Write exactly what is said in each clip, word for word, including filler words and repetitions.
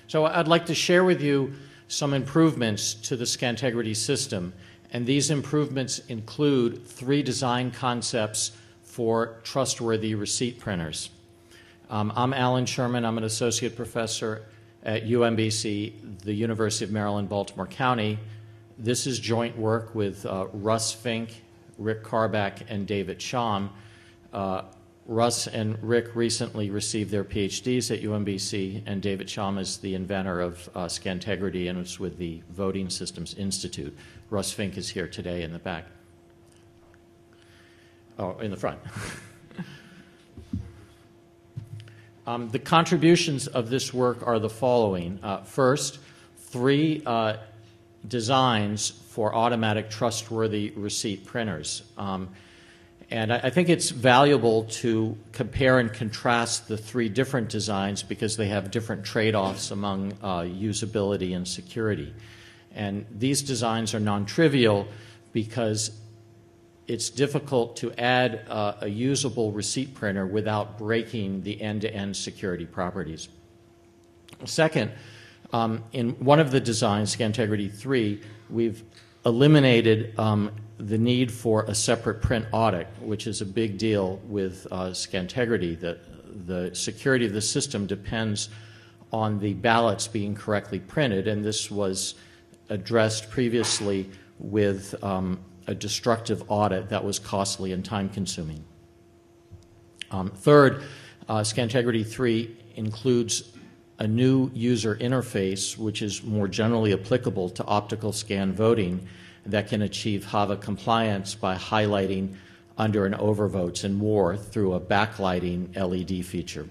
So I'd like to share with you some improvements to the Scantegrity system, and these improvements include three design concepts for trustworthy receipt printers. Um, I'm Alan Sherman. I'm an associate professor at U M B C, the University of Maryland, Baltimore County. This is joint work with uh, Russ Fink, Rick Carback, and David Sham. Uh, Russ and Rick recently received their PhDs at U M B C, and David Sham is the inventor of uh, Scantegrity and was with the Voting Systems Institute. Russ Fink is here today in the back. Oh, in the front. um, the contributions of this work are the following. Uh, first, three uh, designs for automatic trustworthy receipt printers. Um, And I think it's valuable to compare and contrast the three different designs because they have different trade-offs among uh, usability and security. And these designs are non-trivial because it's difficult to add uh, a usable receipt printer without breaking the end-to-end security properties. Second, um, in one of the designs, Scantegrity three, we've eliminated um, the need for a separate print audit, which is a big deal with uh, Scantegrity. The, the security of the system depends on the ballots being correctly printed, and this was addressed previously with um, a destructive audit that was costly and time-consuming. Um, third, uh, Scantegrity three includes a new user interface, which is more generally applicable to optical scan voting, that can achieve H A V A compliance by highlighting under and over votes and more through a backlighting L E D feature.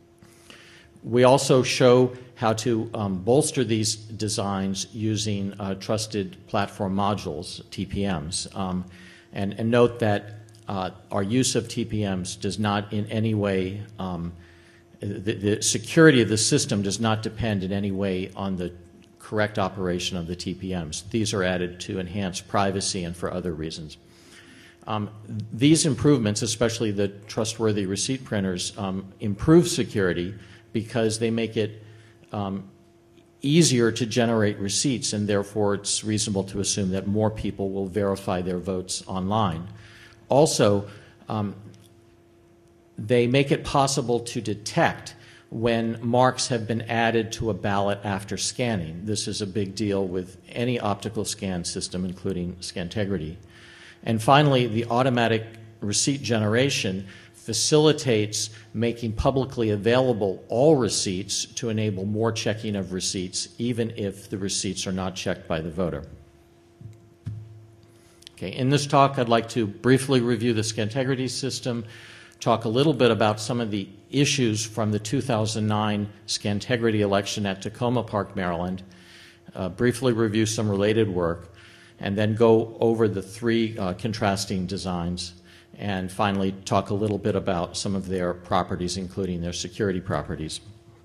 We also show how to um, bolster these designs using uh, trusted platform modules, T P Ms. Um, and, and note that uh, our use of T P Ms does not in any way, um, the, the security of the system does not depend in any way on the correct operation of the T P Ms. These are added to enhance privacy and for other reasons. Um, these improvements, especially the trustworthy receipt printers, um, improve security because they make it um, easier to generate receipts, and therefore it's reasonable to assume that more people will verify their votes online. Also, um, they make it possible to detect when marks have been added to a ballot after scanning. This is a big deal with any optical scan system, including Scantegrity. And finally, the automatic receipt generation facilitates making publicly available all receipts to enable more checking of receipts, even if the receipts are not checked by the voter. Okay, in this talk, I'd like to briefly review the Scantegrity system, talk a little bit about some of the issues from the two thousand nine Scantegrity election at Takoma Park, Maryland, uh, briefly review some related work, and then go over the three uh, contrasting designs, and finally talk a little bit about some of their properties, including their security properties.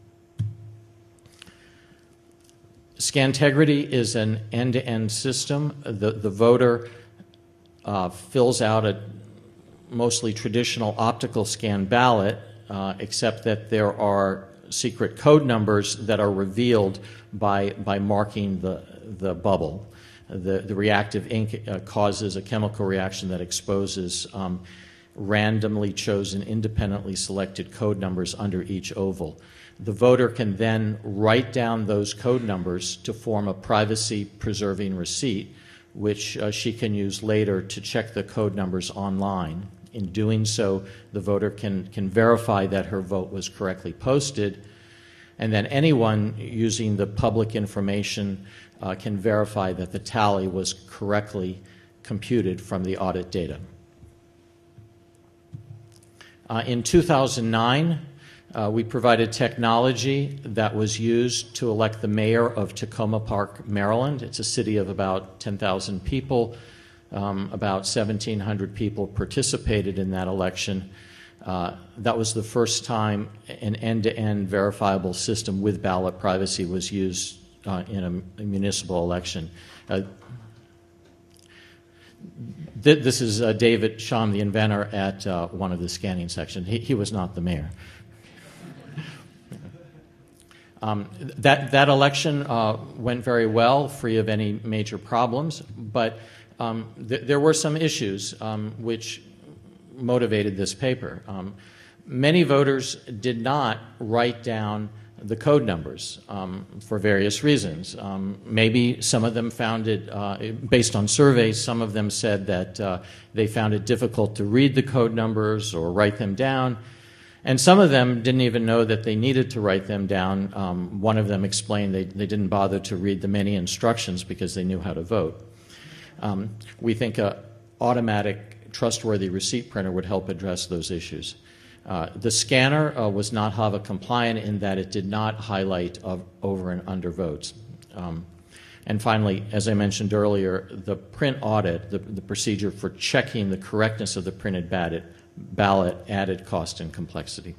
Scantegrity is an end-to-end system. The, the voter uh, fills out a mostly traditional optical scan ballot, uh, except that there are secret code numbers that are revealed by, by marking the, the bubble. The, the reactive ink uh, causes a chemical reaction that exposes um, randomly chosen, independently selected code numbers under each oval. The voter can then write down those code numbers to form a privacy-preserving receipt, which uh, she can use later to check the code numbers online. In doing so, the voter can, can verify that her vote was correctly posted, and then anyone using the public information uh, can verify that the tally was correctly computed from the audit data. Uh, in two thousand nine, uh, we provided technology that was used to elect the mayor of Takoma Park, Maryland. It's a city of about ten thousand people. Um, about seventeen hundred people participated in that election. Uh, that was the first time an end-to-end verifiable system with ballot privacy was used uh, in a, a municipal election. Uh, th this is uh, David Sham, the inventor, at uh, one of the scanning sections. He, he was not the mayor. Um, that, that election uh, went very well, free of any major problems, but um, th there were some issues um, which motivated this paper. Um, many voters did not write down the code numbers um, for various reasons. Um, maybe some of them found it, uh, based on surveys, some of them said that uh, they found it difficult to read the code numbers or write them down. And some of them didn't even know that they needed to write them down. Um, one of them explained they, they didn't bother to read the many instructions because they knew how to vote. Um, we think an automatic, trustworthy receipt printer would help address those issues. Uh, the scanner uh, was not HAVA compliant in that it did not highlight of over and under votes. Um, and finally, as I mentioned earlier, the print audit, the, the procedure for checking the correctness of the printed ballot, ballot added cost and complexity.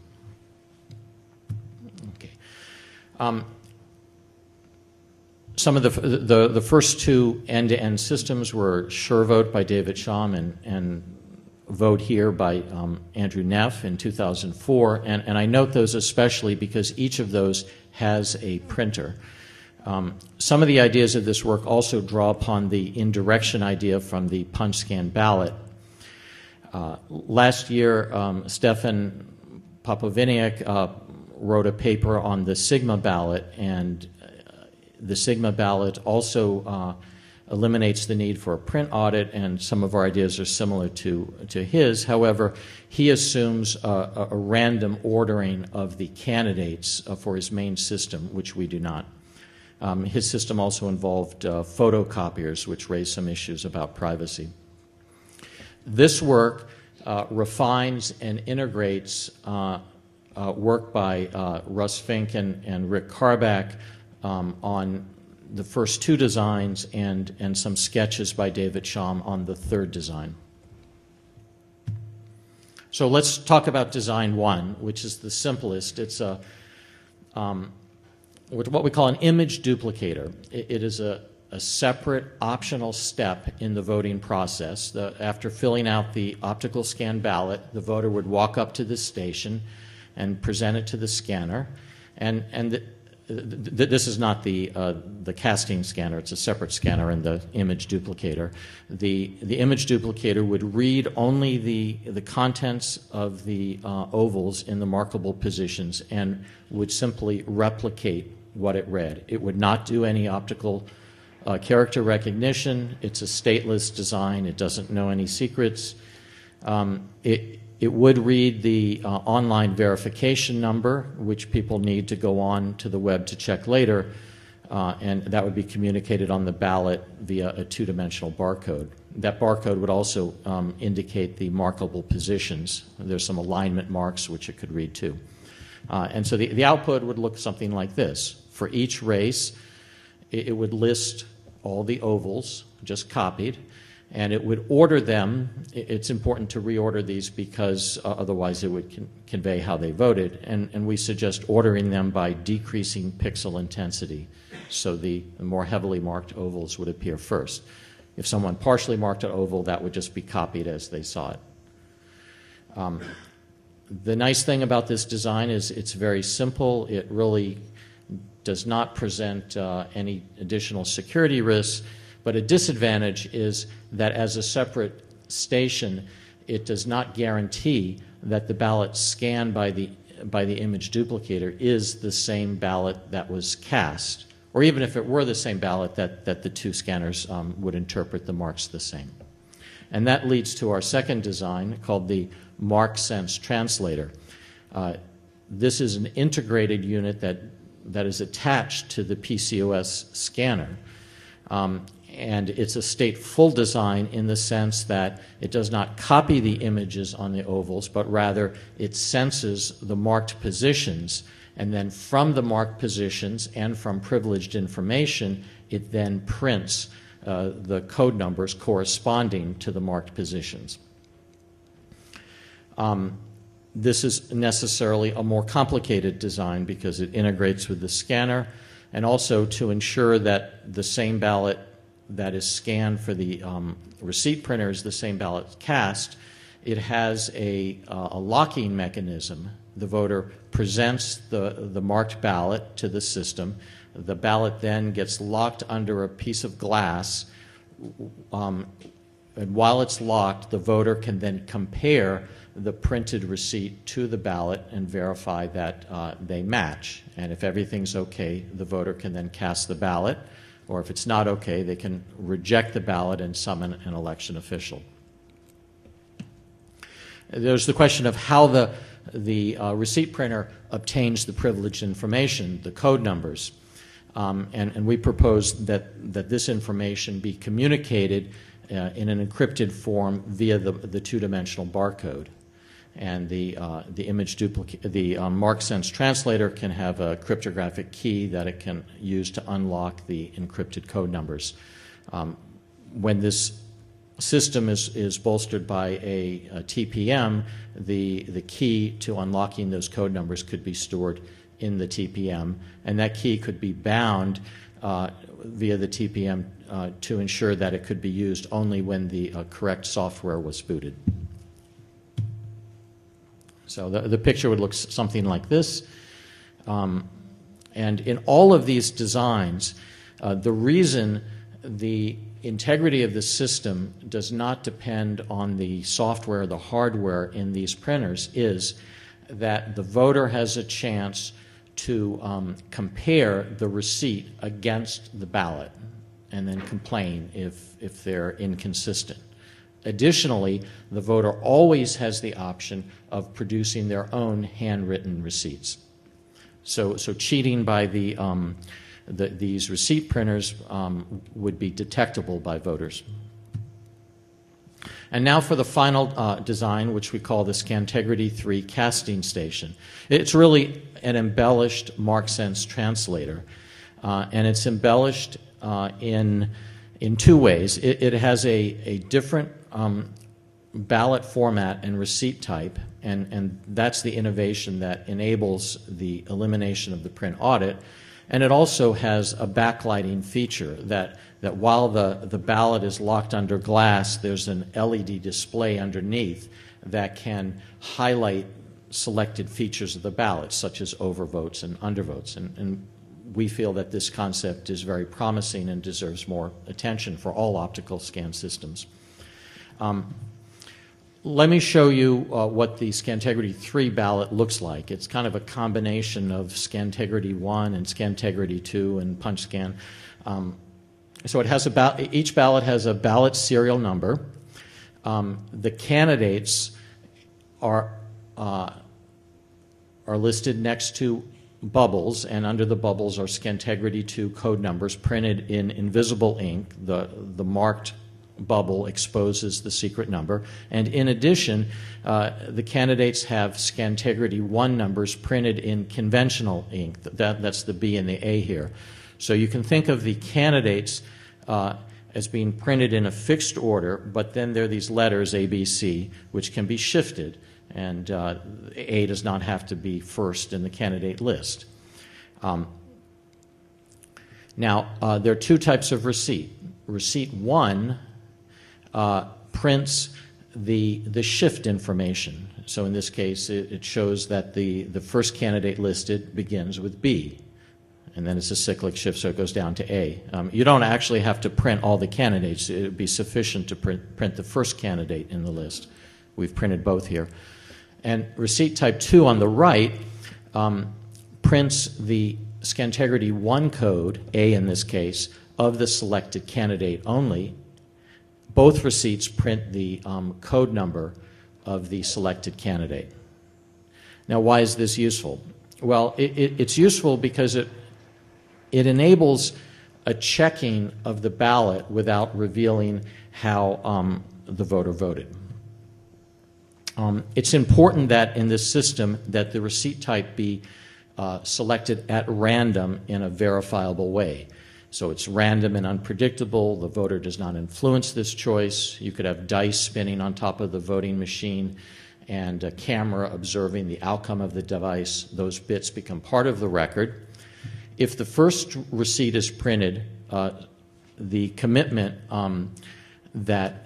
Okay. Um, some of the, the, the first two end-to-end systems were SureVote by David Shum and, and Vote Here by um, Andrew Neff in two thousand four, and, and I note those especially because each of those has a printer. Um, some of the ideas of this work also draw upon the indirection idea from the punch scan ballot. Uh, last year, um, Stefan Popoviniak uh, wrote a paper on the Sigma ballot, and uh, the Sigma ballot also uh, eliminates the need for a print audit, and some of our ideas are similar to, to his. However, he assumes uh, a, a random ordering of the candidates uh, for his main system, which we do not. Um, his system also involved uh, photocopiers, which raised some issues about privacy. This work uh, refines and integrates uh, uh, work by uh, Russ Fink and, and Rick Carback um, on the first two designs and, and some sketches by David Shum on the third design. So let's talk about design one, which is the simplest. It's a, um, what we call an image duplicator. It, it is a a separate optional step in the voting process. The, after filling out the optical scan ballot, the voter would walk up to the station and present it to the scanner. And, and the, the, this is not the, uh, the casting scanner, it's a separate scanner in the image duplicator. The, the image duplicator would read only the, the contents of the uh, ovals in the markable positions and would simply replicate what it read. It would not do any optical Uh, character recognition. It's a stateless design. It doesn't know any secrets. Um, it, it would read the uh, online verification number, which people need to go on to the web to check later, uh, and that would be communicated on the ballot via a two-dimensional barcode. That barcode would also um, indicate the markable positions. There's some alignment marks which it could read too. Uh, and so the, the output would look something like this. For each race, it, it would list all the ovals, just copied, and it would order them. It's important to reorder these because uh, otherwise it would con convey how they voted, and, and we suggest ordering them by decreasing pixel intensity, so the, the more heavily marked ovals would appear first. If someone partially marked an oval, that would just be copied as they saw it. Um, the nice thing about this design is it's very simple. It really does not present uh, any additional security risks, but a disadvantage is that as a separate station, it does not guarantee that the ballot scanned by the, by the image duplicator is the same ballot that was cast, or even if it were the same ballot, that, that the two scanners um, would interpret the marks the same. And that leads to our second design called the MarkSense Translator. Uh, this is an integrated unit that that is attached to the P C O S scanner. Um, and it's a stateful design in the sense that it does not copy the images on the ovals, but rather it senses the marked positions, and then from the marked positions and from privileged information, it then prints uh, the code numbers corresponding to the marked positions. Um, This is necessarily a more complicated design because it integrates with the scanner, and also to ensure that the same ballot that is scanned for the um, receipt printer is the same ballot cast. it has a, uh, a locking mechanism. The voter presents the, the marked ballot to the system. The ballot then gets locked under a piece of glass, um, and while it's locked, the voter can then compare the printed receipt to the ballot and verify that uh, they match. And if everything's okay, the voter can then cast the ballot, or if it's not okay, they can reject the ballot and summon an election official. There's the question of how the, the uh, receipt printer obtains the privileged information, the code numbers. Um, and, and we propose that, that this information be communicated uh, in an encrypted form via the, the two-dimensional barcode. And the, uh, the image duplicate, the um, MarkSense translator can have a cryptographic key that it can use to unlock the encrypted code numbers. Um, when this system is, is bolstered by a, a T P M, the, the key to unlocking those code numbers could be stored in the T P M, and that key could be bound uh, via the T P M uh, to ensure that it could be used only when the uh, correct software was booted. So the, the picture would look something like this. Um, and in all of these designs, uh, the reason the integrity of the system does not depend on the software, the hardware in these printers is that the voter has a chance to um, compare the receipt against the ballot and then complain if, if they're inconsistent. Additionally, the voter always has the option of producing their own handwritten receipts. So, so cheating by the, um, the, these receipt printers um, would be detectable by voters. And now for the final uh, design, which we call the Scantegrity three casting station. It's really an embellished MarkSense translator, uh, and it's embellished uh, in, in two ways. It, it has a, a different um, ballot format and receipt type, and, and that's the innovation that enables the elimination of the print audit. And it also has a backlighting feature that, that while the, the ballot is locked under glass, there's an L E D display underneath that can highlight selected features of the ballot, such as overvotes and undervotes. And, and we feel that this concept is very promising and deserves more attention for all optical scan systems. Um, Let me show you uh, what the Scantegrity three ballot looks like. It's kind of a combination of Scantegrity one and Scantegrity two and PunchScan. Um, so it has about, each ballot has a ballot serial number. Um, the candidates are, uh, are listed next to bubbles, and under the bubbles are Scantegrity two code numbers printed in invisible ink. The, the marked bubble exposes the secret number. And in addition, uh, the candidates have Scantegrity one numbers printed in conventional ink. That, that's the B and the A here. So you can think of the candidates uh, as being printed in a fixed order, but then there are these letters A, B, C, which can be shifted, and uh, A does not have to be first in the candidate list. Um, now, uh, there are two types of receipt. Receipt one Uh, prints the, the shift information. So in this case, it, it shows that the, the first candidate listed begins with B, and then it's a cyclic shift, so it goes down to A. Um, you don't actually have to print all the candidates. It would be sufficient to print, print the first candidate in the list. We've printed both here. And receipt type two on the right um, prints the Scantegrity one code, A in this case, of the selected candidate only. Both receipts print the um, code number of the selected candidate. Now, why is this useful? Well, it, it, it's useful because it, it enables a checking of the ballot without revealing how um, the voter voted. Um, it's important that in this system that the receipt type be uh, selected at random in a verifiable way. So it's random and unpredictable. The voter does not influence this choice. You could have dice spinning on top of the voting machine and a camera observing the outcome of the device. Those bits become part of the record. If the first receipt is printed, uh, the commitment um, that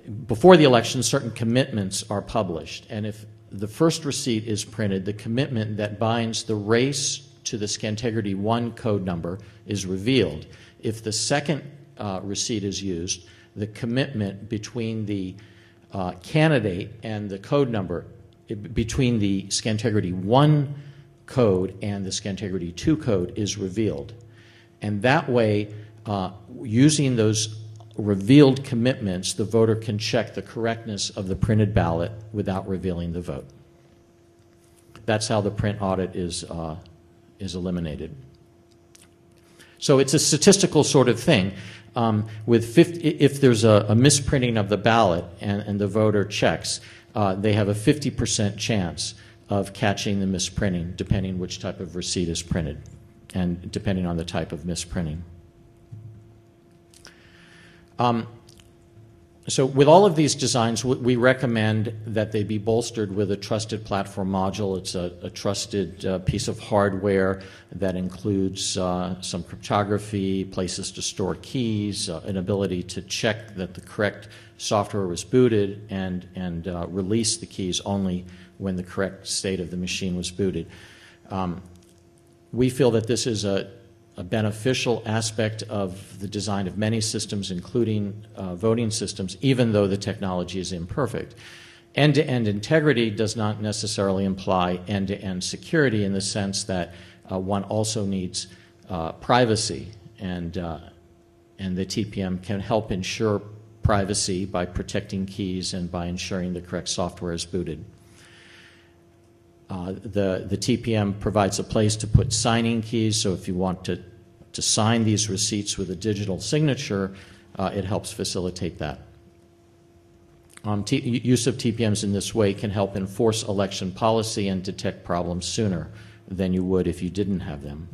before the election, certain commitments are published. And if the first receipt is printed, the commitment that binds the race to the Scantegrity one code number is revealed. If the second uh, receipt is used, the commitment between the uh, candidate and the code number, it, between the Scantegrity one code and the Scantegrity two code is revealed. And that way, uh, using those revealed commitments, the voter can check the correctness of the printed ballot without revealing the vote. That's how the print audit is, uh, is eliminated. So it's a statistical sort of thing. Um, with fifty, if there's a, a misprinting of the ballot and, and the voter checks, uh, they have a fifty percent chance of catching the misprinting, depending which type of receipt is printed and depending on the type of misprinting. Um, so with all of these designs, we recommend that they be bolstered with a trusted platform module. It's a, a trusted uh, piece of hardware that includes uh, some cryptography, places to store keys, uh, an ability to check that the correct software was booted, and, and uh, release the keys only when the correct state of the machine was booted. Um, we feel that this is a a beneficial aspect of the design of many systems, including uh, voting systems, even though the technology is imperfect. End-to-end integrity does not necessarily imply end-to-end security in the sense that uh, one also needs uh, privacy, and, uh, and the T P M can help ensure privacy by protecting keys and by ensuring the correct software is booted. Uh, the, the T P M provides a place to put signing keys, so if you want to, to sign these receipts with a digital signature, uh, it helps facilitate that. Um, t use of T P Ms in this way can help enforce election policy and detect problems sooner than you would if you didn't have them.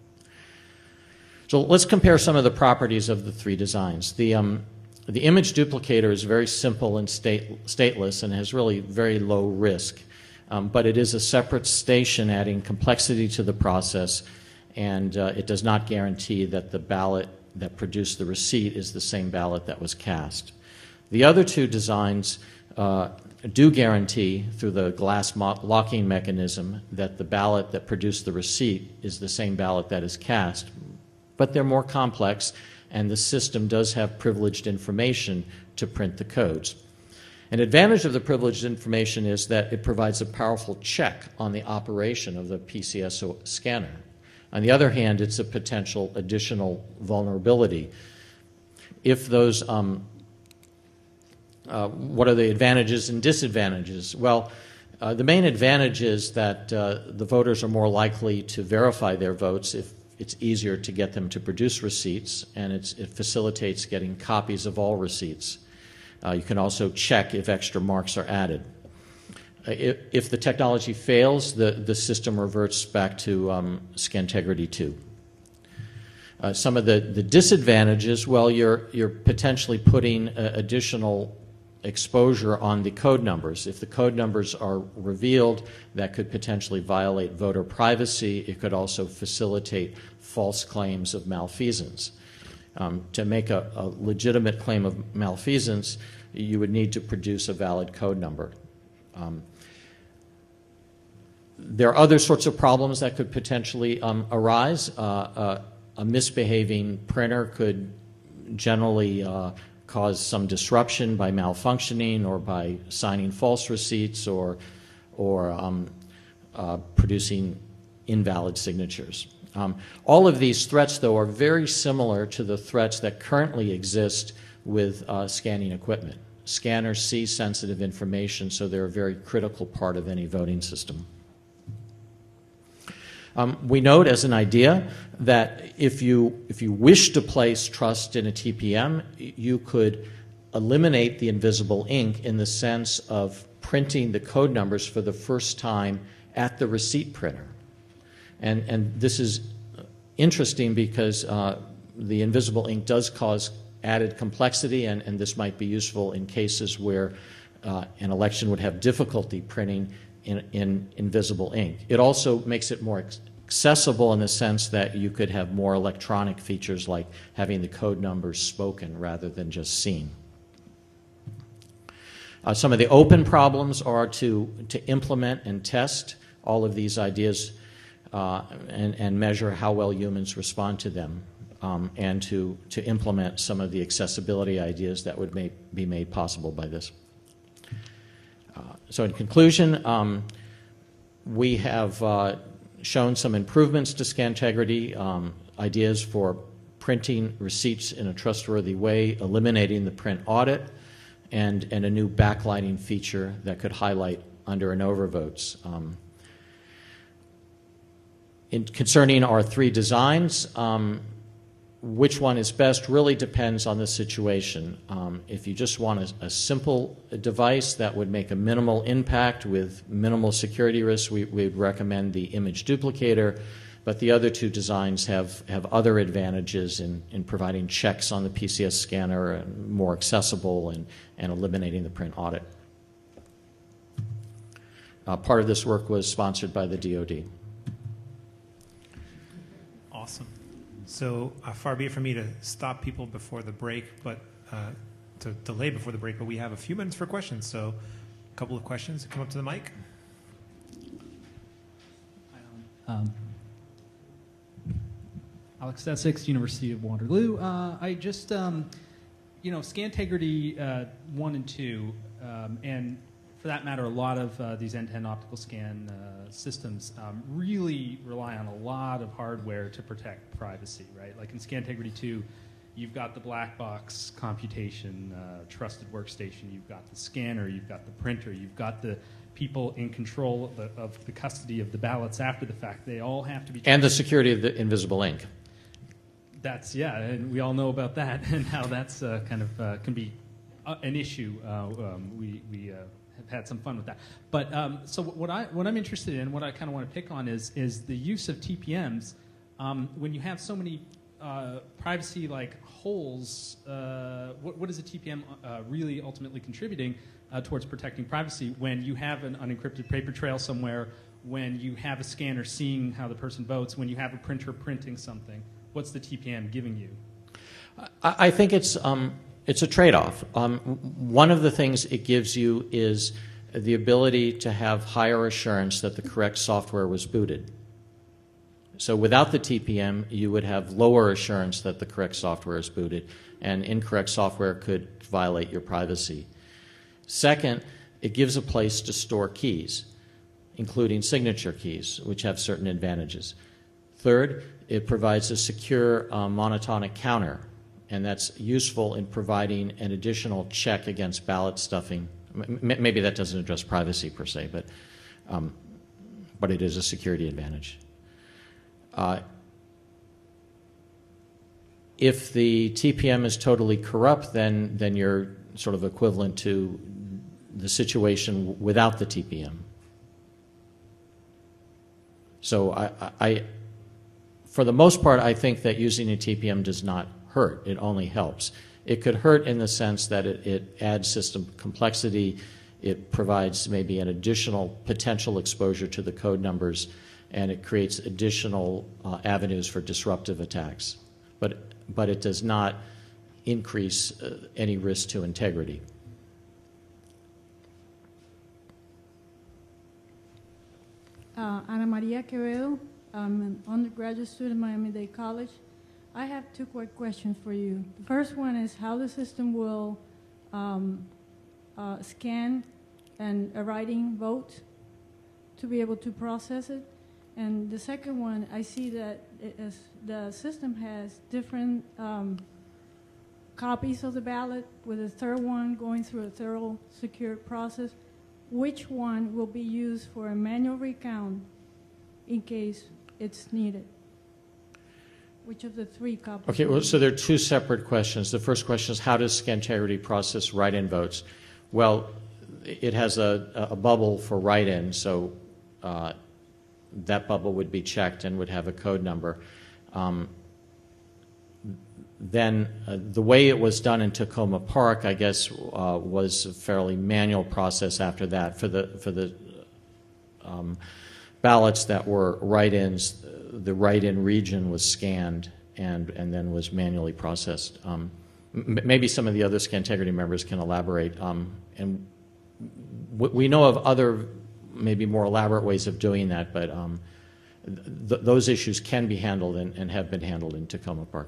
So let's compare some of the properties of the three designs. The, um, the image duplicator is very simple and state, stateless and has really very low risk. Um, but it is a separate station adding complexity to the process, and uh, it does not guarantee that the ballot that produced the receipt is the same ballot that was cast. The other two designs uh, do guarantee, through the glass locking mechanism, that the ballot that produced the receipt is the same ballot that is cast, but they're more complex, and the system does have privileged information to print the codes. An advantage of the privileged information is that it provides a powerful check on the operation of the P C S O scanner. On the other hand, it's a potential additional vulnerability. If those, um, uh, what are the advantages and disadvantages? Well, uh, the main advantage is that uh, the voters are more likely to verify their votes if it's easier to get them to produce receipts, and it's, it facilitates getting copies of all receipts. Uh, you can also check if extra marks are added. Uh, if, if the technology fails, the, the system reverts back to um, Scantegrity two. Uh, some of the, the disadvantages, well, you're, you're potentially putting uh, additional exposure on the code numbers. If the code numbers are revealed, that could potentially violate voter privacy. It could also facilitate false claims of malfeasance. Um, to make a, a legitimate claim of malfeasance, you would need to produce a valid code number. Um, there are other sorts of problems that could potentially um, arise. Uh, uh, a misbehaving printer could generally uh, cause some disruption by malfunctioning or by signing false receipts or, or um, uh, producing invalid signatures. Um, all of these threats, though, are very similar to the threats that currently exist with uh, scanning equipment. Scanners see sensitive information, so they're a very critical part of any voting system. Um, we note as an idea that if you, if you wish to place trust in a T P M, you could eliminate the invisible ink in the sense of printing the code numbers for the first time at the receipt printer. And, and this is interesting because uh, the invisible ink does cause added complexity, and, and this might be useful in cases where uh, an election would have difficulty printing in, in invisible ink. It also makes it more accessible in the sense that you could have more electronic features like having the code numbers spoken rather than just seen. Uh, some of the open problems are to, to implement and test all of these ideas uh, and, and measure how well humans respond to them, um, and to, to implement some of the accessibility ideas that would make, be made possible by this. Uh, so in conclusion, um, we have uh, shown some improvements to Scantegrity, um, ideas for printing receipts in a trustworthy way, eliminating the print audit, and, and a new backlighting feature that could highlight under and over votes. Um, in, concerning our three designs, um, which one is best really depends on the situation. Um, if you just want a, a simple device that would make a minimal impact with minimal security risks, we would recommend the image duplicator. But the other two designs have, have other advantages in, in providing checks on the P C S scanner and more accessible and, and eliminating the print audit. Uh, part of this work was sponsored by the D O D. Awesome. So uh, far be it from me to stop people before the break, but uh, to delay before the break, but we have a few minutes for questions. So a couple of questions. Come up to the mic. Um, Alex Essex, University of Waterloo. Uh, I just, um, you know, Scantegrity uh, one and two, um, and for that matter, a lot of uh, these end-to-end optical scan uh, systems um, really rely on a lot of hardware to protect privacy, right? Like in Scantegrity two, you've got the black box computation, uh, trusted workstation, you've got the scanner, you've got the printer, you've got the people in control of the, of the custody of the ballots after the fact. They all have to be... And the security of the invisible ink. That's, yeah, and we all know about that and how that's uh, kind of uh, can be uh, an issue. Uh, um, we we uh, have had some fun with that. But um, so what I what I'm interested in, what I kind of want to pick on is is the use of T P Ms um, when you have so many uh, privacy like holes. Uh, what what is a T P M uh, really ultimately contributing uh, towards protecting privacy when you have an unencrypted paper trail somewhere, when you have a scanner seeing how the person votes, when you have a printer printing something? What's the T P M giving you? I think it's, um, it's a trade-off. Um, one of the things it gives you is the ability to have higher assurance that the correct software was booted. So without the T P M, you would have lower assurance that the correct software is booted, and incorrect software could violate your privacy. Second, it gives a place to store keys, including signature keys, which have certain advantages. Third, it provides a secure uh, monotonic counter, and that's useful in providing an additional check against ballot stuffing. M maybe that doesn't address privacy per se, but, um, but it is a security advantage. Uh, if the T P M is totally corrupt, then, then you're sort of equivalent to the situation without the T P M. So I, I For the most part, I think that using a T P M does not hurt. It only helps. It could hurt in the sense that it, it adds system complexity. It provides maybe an additional potential exposure to the code numbers, and it creates additional uh, avenues for disruptive attacks. But, but it does not increase uh, any risk to integrity. Uh, Ana Maria Quevedo. I'm an undergraduate student at Miami-Dade College. I have two quick questions for you. The first one is how the system will um, uh, scan and a writing vote to be able to process it. And the second one, I see that it is, the system has different um, copies of the ballot, with the third one going through a thorough, secure process. Which one will be used for a manual recount in case it's needed? Which of the three copies? Okay, well, so there are two separate questions. The first question is, how does Scantegrity process write-in votes? Well, it has a, a bubble for write-in, so uh, that bubble would be checked and would have a code number. Um, then uh, the way it was done in Tacoma Park, I guess, uh, was a fairly manual process after that. For the, for the um, ballots that were write-ins, the write-in region was scanned and, and then was manually processed. Um, m maybe some of the other Scantegrity members can elaborate. Um, and we, we know of other, maybe more elaborate ways of doing that, but um, th those issues can be handled and, and have been handled in Takoma Park.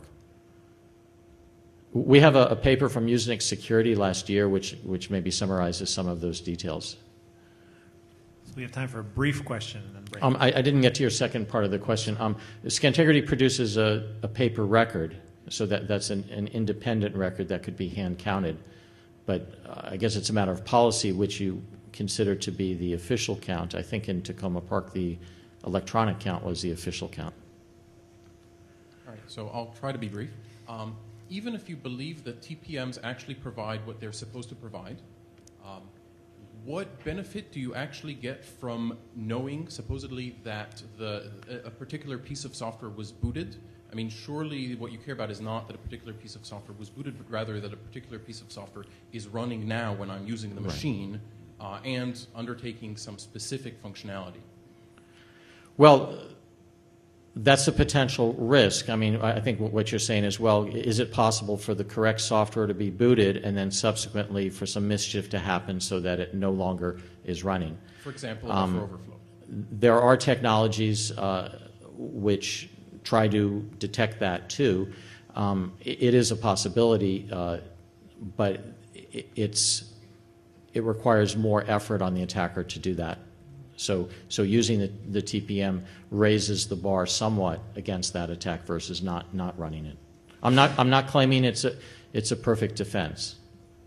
We have a, a paper from Usenix Security last year, which, which maybe summarizes some of those details. So we have time for a brief question and then break. Um, I, I didn't get to your second part of the question. Um, Scantegrity produces a, a paper record, so that, that's an, an independent record that could be hand counted. But uh, I guess it's a matter of policy which you consider to be the official count. I think in Takoma Park the electronic count was the official count. All right, so I'll try to be brief. Um, even if you believe that T P Ms actually provide what they're supposed to provide, um, what benefit do you actually get from knowing, supposedly, that the, a particular piece of software was booted? I mean, surely what you care about is not that a particular piece of software was booted, but rather that a particular piece of software is running now when I'm using the machine, uh, and undertaking some specific functionality. Well, that's a potential risk. I mean, I think what you're saying is, well, is it possible for the correct software to be booted and then subsequently for some mischief to happen so that it no longer is running? For example, Um, buffer overflow. There are technologies uh, which try to detect that too. Um, it, it is a possibility, uh, but it, it's, it requires more effort on the attacker to do that. So, so using the, the T P M raises the bar somewhat against that attack versus not, not running it. I'm not, I'm not claiming it's a, it's a perfect defense.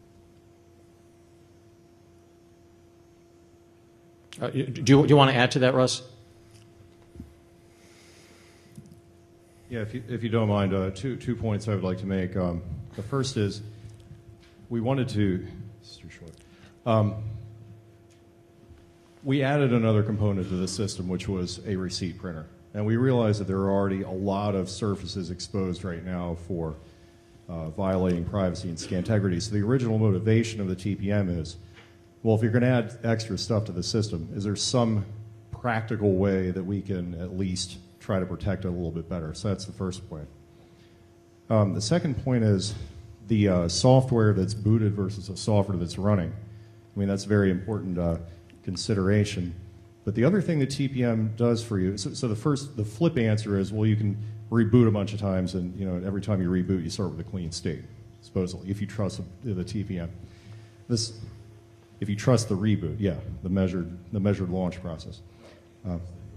Uh, do, you, do you want to add to that, Russ? Yeah, if you, if you don't mind, uh, two, two points I would like to make. Um, the first is we wanted to, it's too short. Um, we added another component to the system, which was a receipt printer. And we realized that there are already a lot of surfaces exposed right now for uh, violating privacy and Scantegrity. So the original motivation of the T P M is, well, if you're going to add extra stuff to the system, is there some practical way that we can at least try to protect it a little bit better? So that's the first point. Um, the second point is the uh, software that's booted versus the software that's running. I mean, that's a very important uh, consideration. But the other thing that T P M does for you, so, so the first, the flip answer is, well, you can reboot a bunch of times, and you know, every time you reboot, you start with a clean state, supposedly, if you trust the, the T P M. This, if you trust the reboot, yeah, the measured, the measured launch process. Uh,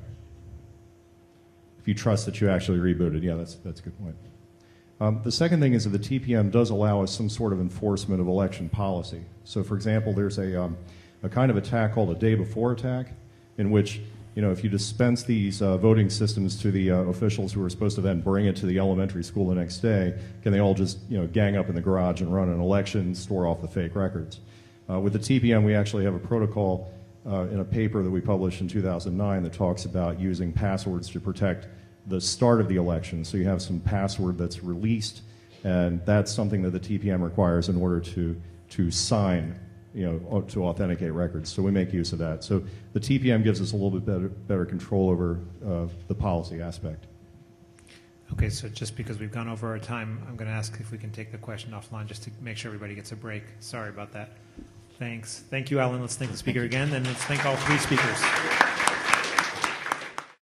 if you trust that you actually rebooted, yeah, that's, that's a good point. Um, the second thing is that the T P M does allow us some sort of enforcement of election policy. So, for example, there's a, um, a kind of attack called a day before attack, in which, you know, if you dispense these uh, voting systems to the uh, officials who are supposed to then bring it to the elementary school the next day, can they all just, you know, gang up in the garage and run an election, store off the fake records? Uh, with the T P M, we actually have a protocol uh, in a paper that we published in two thousand nine that talks about using passwords to protect the start of the election. So you have some password that's released, and that's something that the T P M requires in order to, to sign, you know, to authenticate records. So we make use of that. So the T P M gives us a little bit better, better control over uh, the policy aspect. Okay, so just because we've gone over our time, I'm going to ask if we can take the question offline just to make sure everybody gets a break. Sorry about that. Thanks. Thank you, Alan. Let's thank the speaker again, and let's thank all three speakers.